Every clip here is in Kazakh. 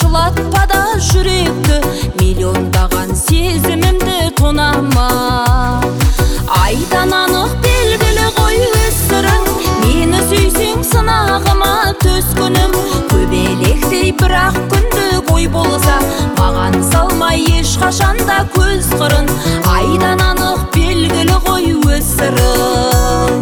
жылатпа да жүректі, миллиондаған сезімімді тонама. Айдан анық белгілі ғой өз сырың, мені сүйсең сынағыма төс күнім. Көбелектей бірақ күнді ой болса, маған салмай ешқашанда көз қырын. Айдан анық белгілі ғой өз сырың.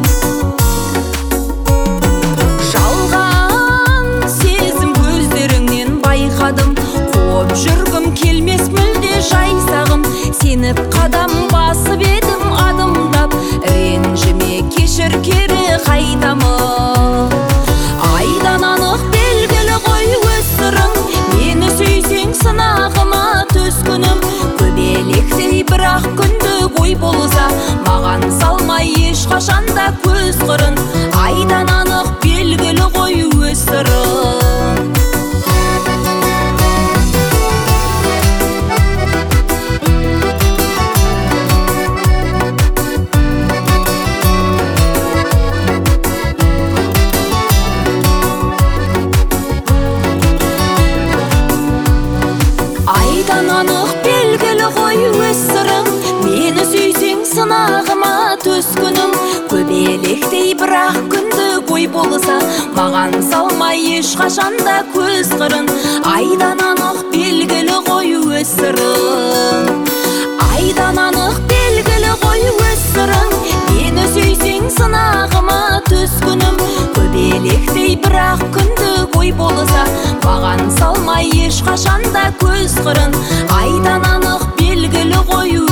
Жалған сезім көздеріңнен байқадым, қуып жүргім келмес мүлде жайсағым. Сеніп қадам басып едім адымдап, ренжіме кешір кері қайтамы. Айдан анық белгілі ғой өз сырың, мені сүйсең сынағыма төс күнім. Көбелектей бірақ күнді ой болса, маған салмай ешқашанда көз қырын. Айдан анық белгілі ғой өз сырың. Айдан анық белгілі ғой өз сырың, мені сүйсең сынағыма төс күнім. Көбелектей бірақ күнді ой болса, маған салмай ешқашанда көз қырын. Айдан анық белгілі ғой өз сырың. Айдан анық белгілі ғой өз сырың, мені сүйсең сынағыма төс күнім. Көбелектей бірақ күнді ой болса, маған салмай ешқашанда көз қырын. Айдан анық белгілі ғой